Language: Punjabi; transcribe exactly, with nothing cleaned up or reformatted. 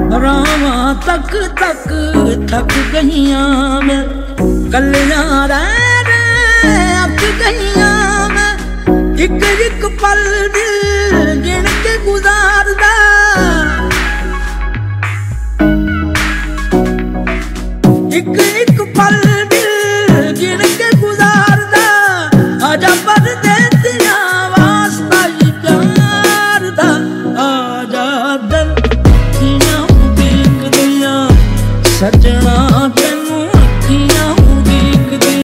ਰਾਵਾਂ ਤੱਕ ਤੱਕ ਥੱਕ ਗਈਆਂ ਮੈਂ, ਕੱਲਿਆਂ ਰਹਿ ਰਹਿ ਅੱਕ ਗਈਆਂ ਮੈਂ। ਇੱਕ ਇੱਕ ਪਲ ਦਿਲ ਗਿਣ ਕੇ ਗੁਜ਼ਾਰਦਾ, ਇੱਕ